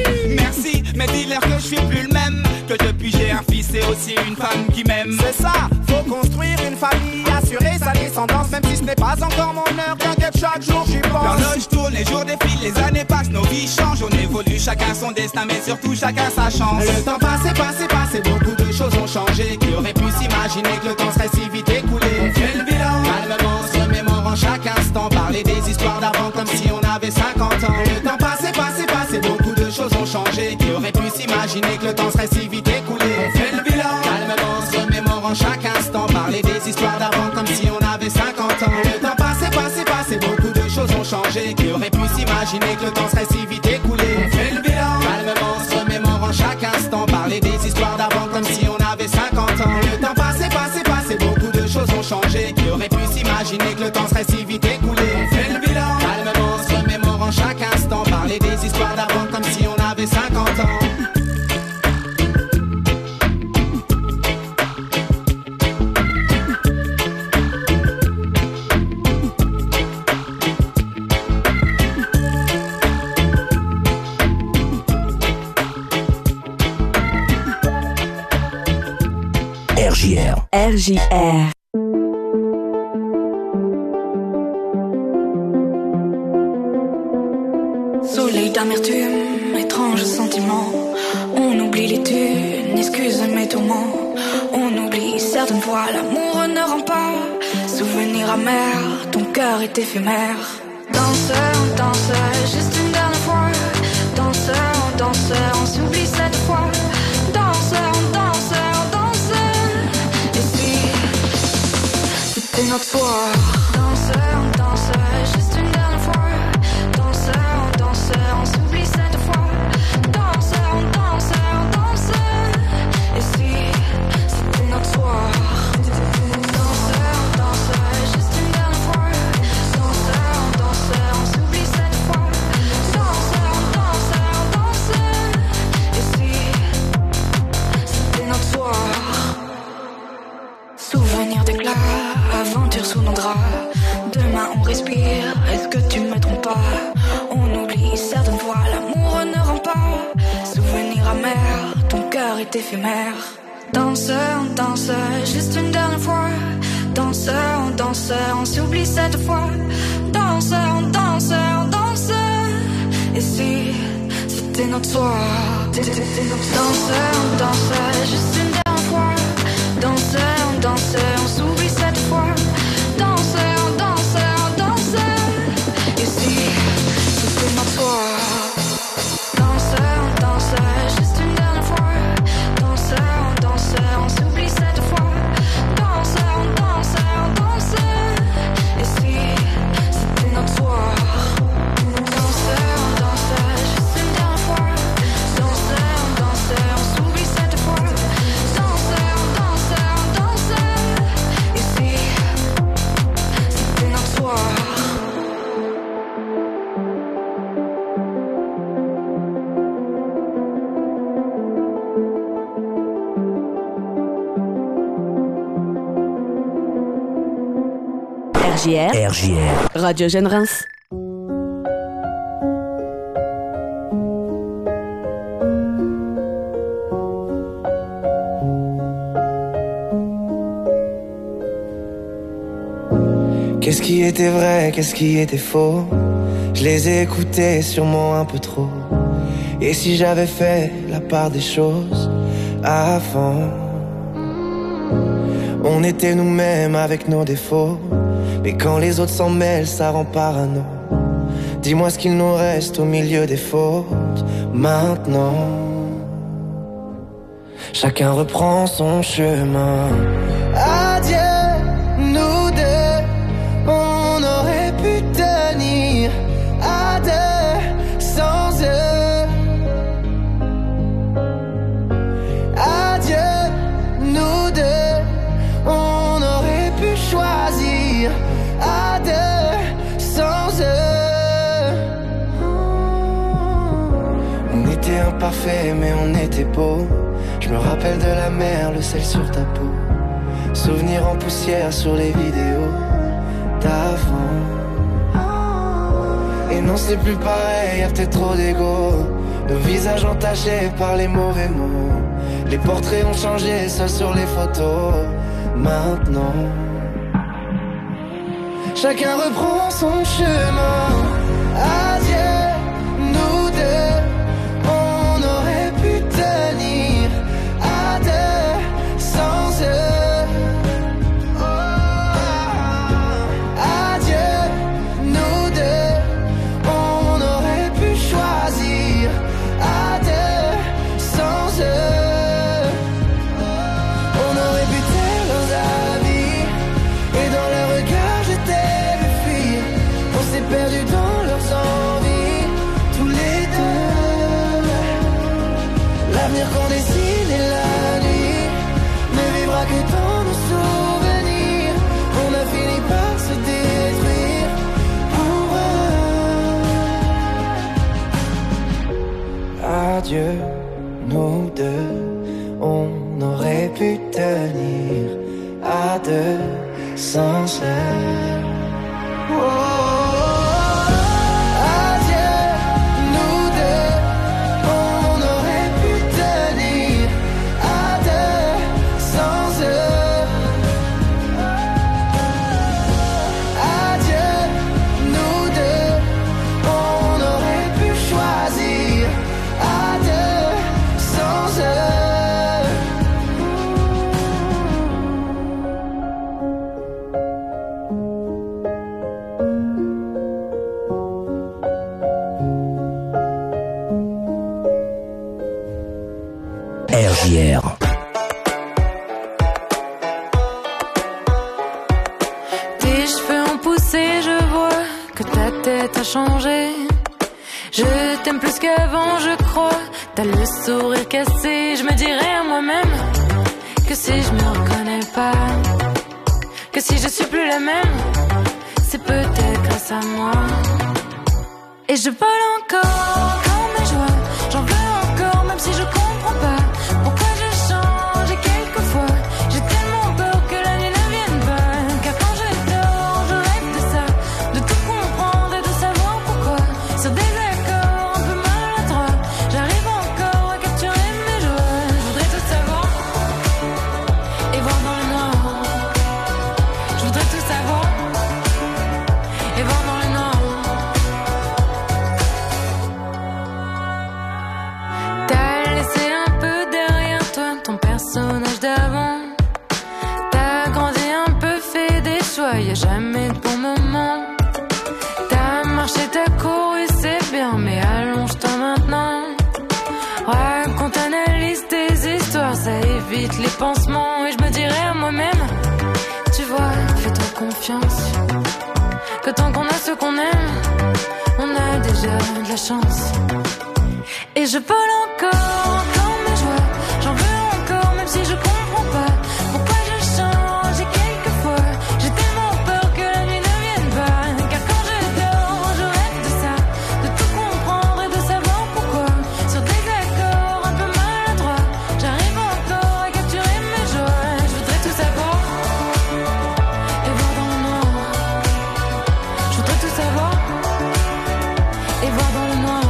Merci, mais dis-leur que je suis plus le même. Que depuis j'ai un fils et aussi une femme qui m'aime. C'est ça, faut construire une famille, assurer sa descendance. Même si ce n'est pas encore mon heure, t'inquiète chaque jour j'y pense. L'horloge tourne, les jours défilent Les années passent, nos vies changent, on évolue, chacun son destin, mais surtout chacun sa chance. Le temps passé, beaucoup de choses ont changé. Qui aurait pu s'imaginer que le temps serait si vite écoulé? On fait le bilan, calmement, se remémorant chaque instant. Parler des histoires d'avant comme si on avait 50 ans. Le temps passé, beaucoup de choses ont changé. Qui aurait pu s'imaginer que le temps serait si vite écoulé? On fait le bilan, calmement, se remémorant chaque instant. Parler des histoires d'avant comme si on avait 50 ans. Le temps passé, beaucoup de choses ont changé. Qui aurait pu s'imaginer que le temps serait si vite écoulé? On fait le bilan, calmement, se remémorant chaque instant. Parler des histoires d'avant comme si on avait 50 ans. Le temps passé, beaucoup de choses ont changé. Qui aurait pu s'imaginer que le temps serait si vite écoulé? On fait le bilan, calmement, se remémorant chaque instant. Parler des histoires d'avant comme si on avait 50 ans. RJR. Soleil d'amertume, étrange sentiment. On oublie les thunes, excuse mes tourments. On oublie certaines fois, l'amour ne rend pas. Souvenir amer, ton cœur est éphémère. Danseur, danseur, juste une dernière fois. Danseur, danseur, on s'oublie cette fois. Danseur, danseur, danseur. Et si c'était notre soir? Danseur, danseur, juste une dernière fois. Danseur, danseur, on s'oublie cette fois. Danseur, danseur, danseur. Et si c'était notre soir? Danseur, danseur, juste une dernière fois. Danseur, danseur, on s'oublie cette fois. Danseur, danseur, danseur. Et si c'était notre soir? Souvenir d'éclat, aventure sous nos draps. Demain on respire, est-ce que tu me trompes pas? On oublie certaines fois, l'amour ne rend pas. Souvenir amer, ton cœur est éphémère. Danseur, danseur, juste une dernière fois. Danseur, danseur, on s'oublie cette fois. Danseur, danseur, danseur. Et si c'était notre soir? Danseur, danseur, juste une dernière fois. Danseur, danseur, on s'oublie cette fois. Danseur, danseur, danseur. Et si c'était notre soir? Danseur, danseur, juste une dernière fois. Danseur, danseur, on s'oublie cette fois. Danseur, danseur, danseur. Et si c'était notre soir? Danseur, danseur, juste une dernière fois. Danseur, danseur, on s'oublie cette fois. Danseur, danseur, danseur. Et si c'était notre soir? RJR. Radio Jeune Reims. Qu'est-ce qui était vrai, qu'est-ce qui était faux? Je les ai écoutés sûrement un peu trop. Et si j'avais fait la part des choses avant? On était nous-mêmes avec nos défauts. Mais quand les autres s'en mêlent, ça rend parano. Dis-moi ce qu'il nous reste au milieu des fautes. Maintenant, chacun reprend son chemin. Adieu, nous deux, on aurait pu tenir à deux sans eux. Adieu, nous deux, on aurait pu choisir à deux sans eux. On était imparfaits mais on était beaux. Je me rappelle de la mer, le sel sur ta peau. Souvenirs en poussière sur les vidéos d'avant. Et non c'est plus pareil, y'a peut-être trop d'ego. Nos visages entachés par les mauvais mots. Les portraits ont changé, seuls sur les photos. Maintenant chacun reprend son chemin. Adieu, L'avenir qu'on dessine est la nuit ne vivra que dans nos souvenirs. On a fini par se détruire pour eux. Adieu, nous deux, on aurait pu tenir à deux sans cesse. RJR. Tes cheveux ont poussé, je vois que ta tête a changé. Je t'aime plus qu'avant, je crois. T'as le sourire cassé, je me dirais à moi-même que si je me reconnais pas, que si je suis plus la même, c'est peut-être grâce à moi. Et je vole encore comme mes joies, j'en veux encore même si je comprends pas pourquoi je change et quelquefois j'ai tellement peur que la nuit ne vienne pas. Car quand je dors, je rêve de ça, de tout comprendre et de savoir pourquoi. Sur des accords un peu maladroits, j'arrive encore à capturer mes joies. Je voudrais tout savoir et voir dans le noir. Je voudrais tout savoir et voir dans le noir. Personnage d'avant, t'as grandi un peu, fait des choix, y'a jamais de bon moment. T'as marché, t'as couru, c'est bien, mais allonge-toi maintenant. Raconte, analyse tes histoires, ça évite les pansements. Et je me dirais à moi-même, tu vois, fais-toi confiance, que tant qu'on a ce qu'on aime, on a déjà de la chance. Et je vole encore mes joies, j'en veux encore même si je comprends pas pourquoi je change. Et quelquefois j'ai tellement peur que la nuit ne vienne pas. Car quand je dors, je rêve de ça, de tout comprendre et de savoir pourquoi. Sur des accords un peu maladroits, j'arrive encore à capturer mes joies. Je voudrais tout savoir et voir dans le noir. Je voudrais tout savoir et voir dans le noir.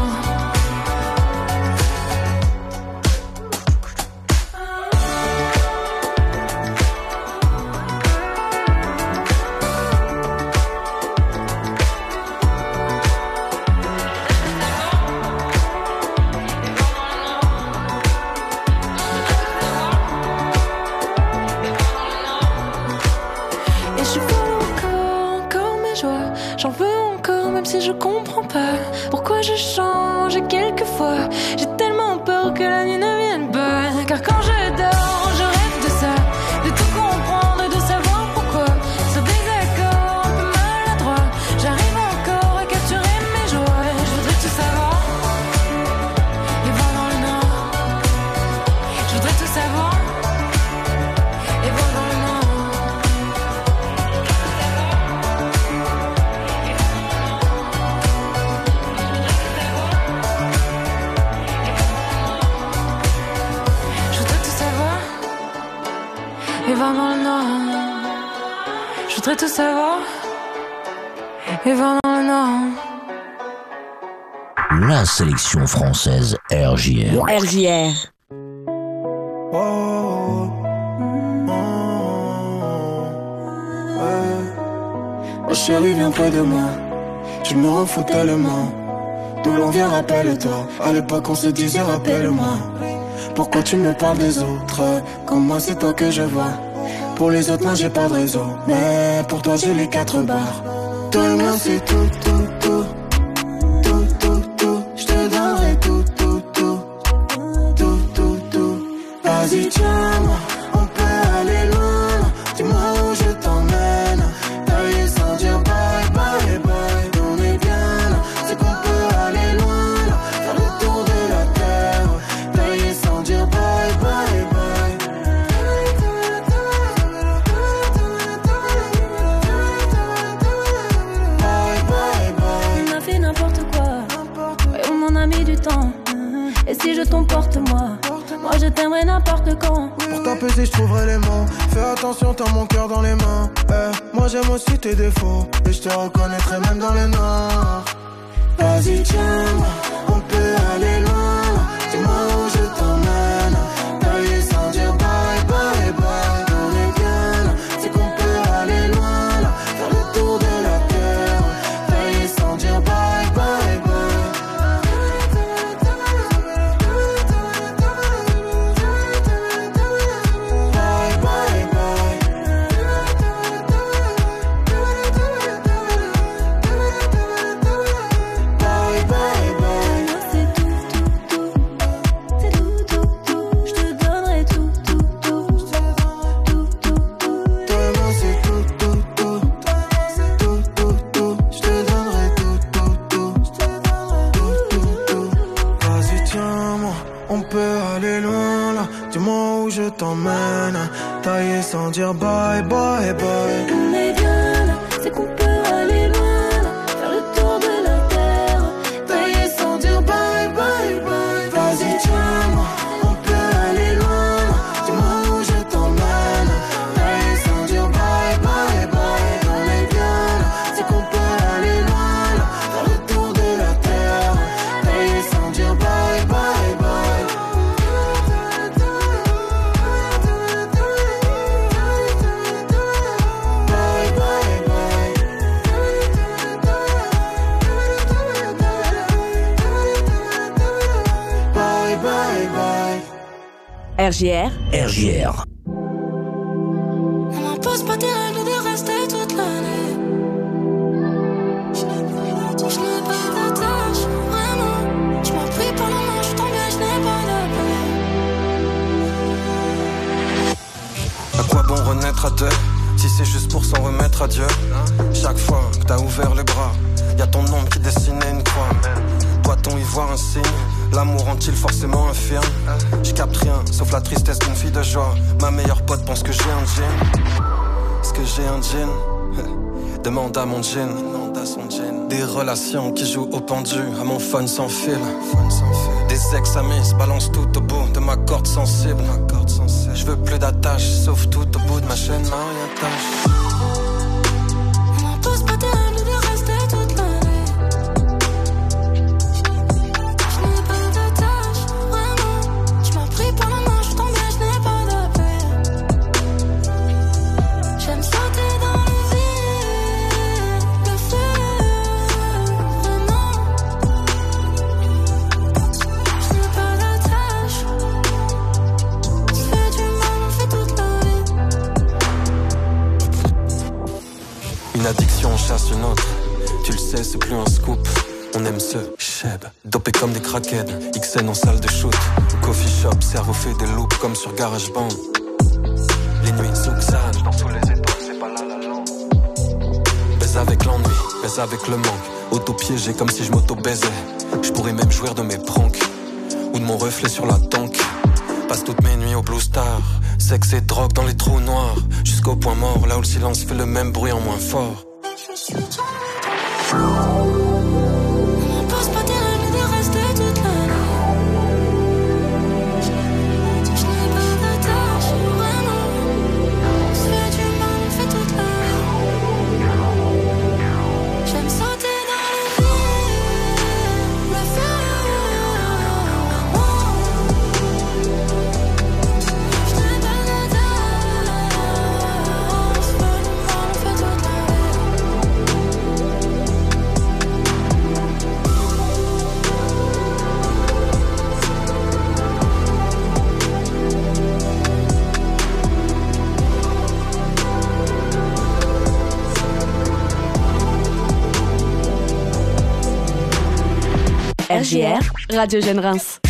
J'en veux encore même si je comprends pas pourquoi je change. Et quelquefois j'ai tellement peur que la nuit ne vienne pas. Car quand je dors, je rêve de ça, de tout comprendre et de savoir pourquoi. Sur des accords un peu maladroits, j'arrive encore à capturer mes joies. Je voudrais tout savoir et voir dans le nord. Je voudrais tout savoir et voir dans le nord. Et voir dans le noir. Je voudrais tout savoir et voir dans le noir. La sélection française RJR. RJR. Oh chérie, viens près de moi. Je me rends fou tellement. D'où l'on vient, rappelle-toi. À l'époque, on se disait, rappelle-moi. Pourquoi tu me parles des autres? Comme moi, c'est toi que je vois. Pour les autres, moi, j'ai pas de réseau. Mais pour toi, j'ai les 4 barres. Toi et moi, c'est tout, tout, tout. Tout, tout, tout. Je te donnerai tout, tout, tout. Tout, tout, tout. Vas-y, tiens-moi. On peut aller loin. Dis-moi où je t'emmène. Tailler sans dire bye, bye, bye. On est bien là. C'est qu'on peut aller loin là. Faire le tour de la terre. Tailler sans dire si je t'emporte moi je t'aimerai n'importe quand. Pour t'apaiser je trouverai les mots. Fais attention t'as mon cœur dans les mains. Moi j'aime aussi tes défauts et je te reconnaîtrai même dans les noirs. Vas-y tiens-moi, on peut aller loin. Dis-moi où je t'emmène. Tailler sans dire bye bye bye. On est bien là, c'est qu'on peut aller loin là. Faire le tour de la terre. Tailler sans dire bye bye bye. Tailler sans dire bye bye bye. On est bien là, c'est qu'on peut aller loin là. Faire le tour de la terre. Tailler sans dire bye bye bye. Vas-y tiens-moi, on peut aller loin là. Dis-moi où je t'emmène. Tailler sans dire bye bye bye. On est bien là, c'est qu'on peut aller loin là. Faire le tour de la terre. Tailler sans dire bye bye bye. RJR. RJR. On m'impose pas tes règles de rester toute l'année. Je n'ai pas d'attache, vraiment. Je m'en prie par la main, je suis tombée, je n'ai pas de paix. À quoi bon renaître à deux si c'est juste pour s'en remettre à Dieu? Chaque fois que t'as ouvert les bras, y'a ton nom qui dessinait une croix. Doit-on y voir un signe? L'amour rend-il forcément infirme? Je capte rien, sauf la tristesse d'une fille de joie. Ma meilleure pote pense que j'ai un jean. Est-ce que j'ai un jean? Demande à mon jean. Des relations qui jouent au pendu, à mon phone sans fil. Des ex-amis se balancent tout au bout de ma corde sensible. Je veux plus d'attache, sauf tout au bout de ma chaîne mariage. On m'impose pas tes règles de rester toute l'année. Je n'ai pas d'attache, vraiment. Je m'en prie par la main, je suis tombée, je n'ai pas de paix. J'aime sauter dans le vide, le feu, vraiment. Je n'ai pas d'attache. On se fait du mal, on fait toute la vie. Une addiction chasse une autre. Tu le sais, c'est plus un scoop. On aime ce cheb, dopé comme des crackheads. XN en salle de shoot. Au coffee shop, cerveau fait des loops comme sur GarageBand. Les nuits zouxan, dans tous les états, c'est pas la langue. Baise avec l'ennui, baise avec le manque. Auto-piégé comme si je m'auto-baisais. Je pourrais même jouir de mes pranks ou de mon reflet sur la tank. Passe toutes mes nuits au Blue Star. Sexe et drogue dans les trous noirs. Jusqu'au point mort, là où le silence fait le même bruit en moins fort. On m'impose pas tes règles de rester toute l'année. Je n'ai pas d'attache, vraiment. On se fait du mal, on fait toute la vie. J'aime sauter dans le vide, le feu. Je n'ai pas d'attache. On se fait du mal, on fait toute la vie. RJR, Radio Jeune Reims.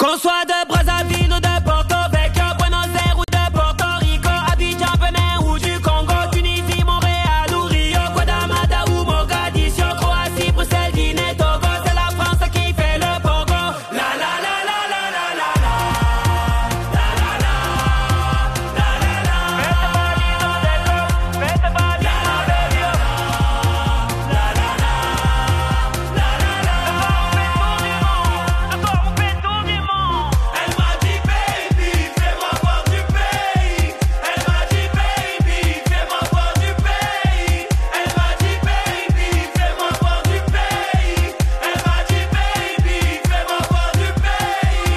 Qu'on soit de Brazzaville ou de Porto Vecchio, Buenos Aires ou de Porto Rico, Abidjan, Benin ou du Congo, Tunisie, Montréal ou Rio, Guadamada ou Mogadiscio, Croatie, Bruxelles, Guinée, Togo, c'est la France qui fait le pogo. La la la la la la la la. La la la. La la la. Vete valido de Dios. La la la. La la la. On fait tour du monde. Elle m'a dit baby, fais-moi voir du pays. Elle m'a dit baby, fais-moi voir du pays. Elle m'a dit baby, fais-moi voir du pays. Elle m'a dit baby, fais-moi voir du pays.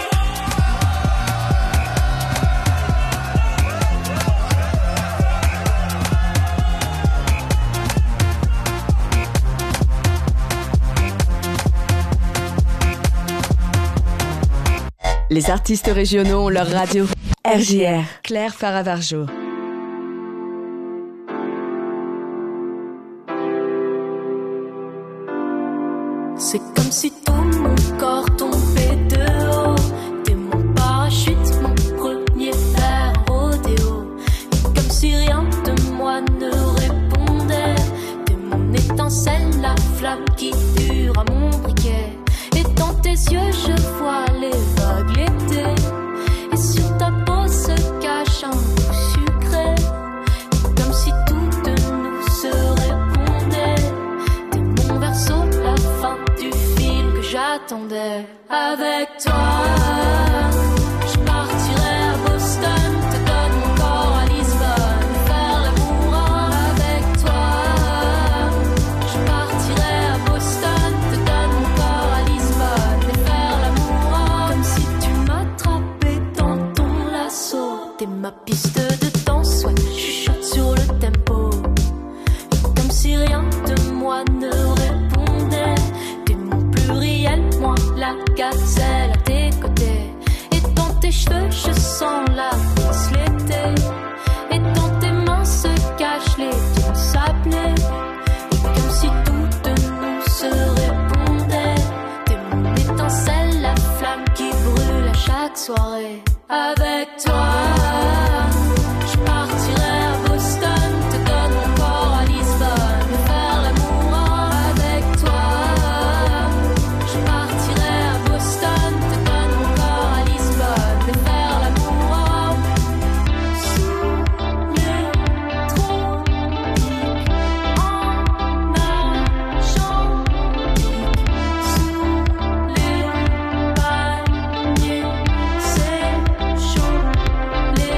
Les artistes régionaux ont leur radio. RJR. Claire Faravarjo. C'est comme si tout mon corps tombait de haut. T'es mon parachute, mon premier fer rodéo. Et comme si rien de moi ne répondait. T'es mon étincelle, la flamme qui dure à mon briquet. Et dans tes yeux je vois les vagues l'été. Et sur ta peau se cache un goût sucré. Et comme si tout de nous se répondait. T'es mon verso, la fin du fil que j'attendais. Avec toi, je partirai à Boston, te donne mon corps à Lisbonne, faire l'amour avec toi. Je partirai à Boston, te donne mon corps à Lisbonne, et faire l'amour comme si tu m'attrapais dans ton lasso. T'es ma piste de danse, ouais, je chuchote sur le tempo. Et comme si rien de moi ne répondait. T'es mon pluriel, moi la gazelle à tes côtés. Et dans tes cheveux je sens la brise l'été. Et dans tes mains se cachent les tons sablés. Et comme si tout de nous se répondait. T'es mon étincelle, la flamme qui brûle à chaque soirée. Avec toi, je partirai à Boston, te donne mon corps à Lisbonne, et faire l'amour avec toi. Je partirai à Boston, te donne mon corps à Lisbonne, et faire l'amour sous les tropiques, en Argentine, sous les palmiers, c'est chaud, les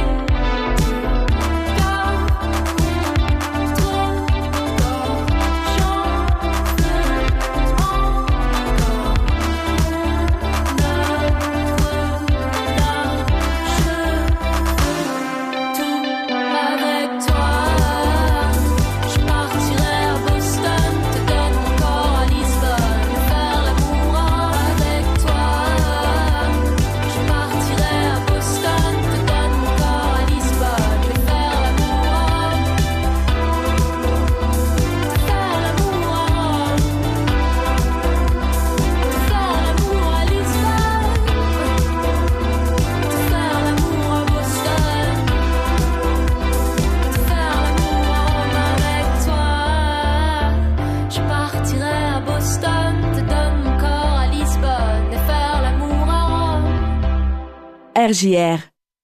avec toi, je partirai à Boston, te donne mon corps à Lisbonne, faire l'amour avec toi. Je partirai à Boston, te donne mon corps à Lisbonne, faire l'amour à Lisbonne, faire l'amour à Boston. Je partirai à Boston, te donne mon corps à Lisbonne, et faire l'amour à Rome. RJR.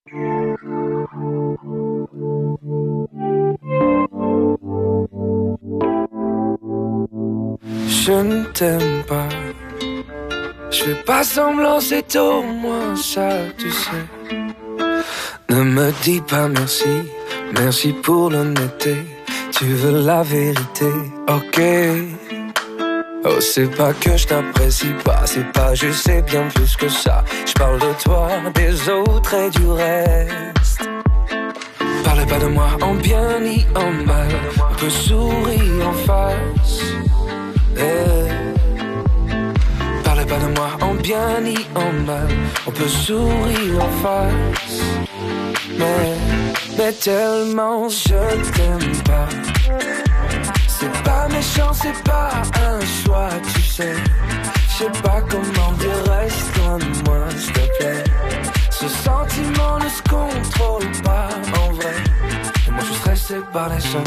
Je ne t'aime pas. Je fais pas semblant, c'est au moins ça, tu sais. Ne me dis pas merci, merci pour l'honnêteté. Tu veux la vérité, ok. Oh, c'est pas que je t'apprécie pas, c'est pas je sais bien plus que ça. Je parle de toi, des autres et du reste. Parlez pas de moi en bien ni en mal, on peut sourire en face. Parlez pas de moi en bien ni en mal, on peut sourire en face. Mais tellement je t'aime pas. C'est pas méchant, c'est pas un choix, tu sais. Je sais pas comment dire, reste comme moi, s'il te plaît. par les gens.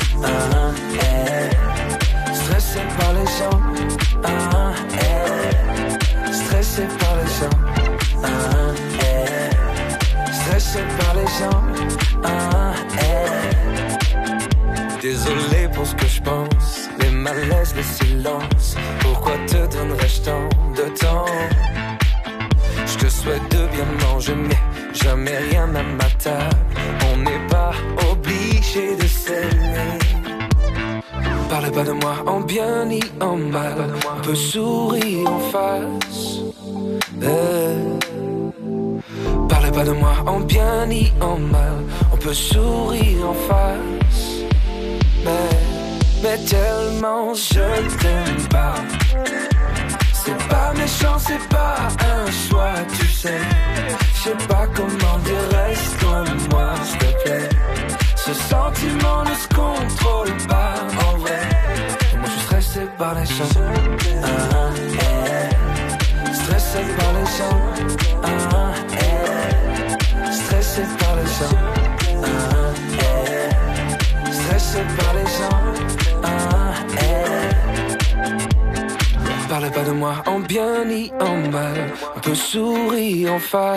Stressé par les gens. Stressé par les gens. Stressé par les gens. Désolé pour ce que je pense, les malaises, les silences. Pourquoi te donnerais-je tant de temps? Je te souhaite de bien manger, mais jamais rien à ma table. On n'est pas obligé de s'aimer. Parlez pas de moi en bien ni en mal. On peut sourire en face. Parlez pas de moi en bien ni en mal. On peut sourire en face. Mais tellement je t'aime pas. C'est pas méchant, c'est pas un choix, tu sais. Je sais pas comment dire, reste comme moi, s'il te plaît. Ce sentiment ne se contrôle pas en vrai. Et moi je suis stressé par les gens. Stressé par les gens. Stressé par les gens. Stressé par les gens. Parlez pas de moi en bien ni en mal. On peut sourire en face.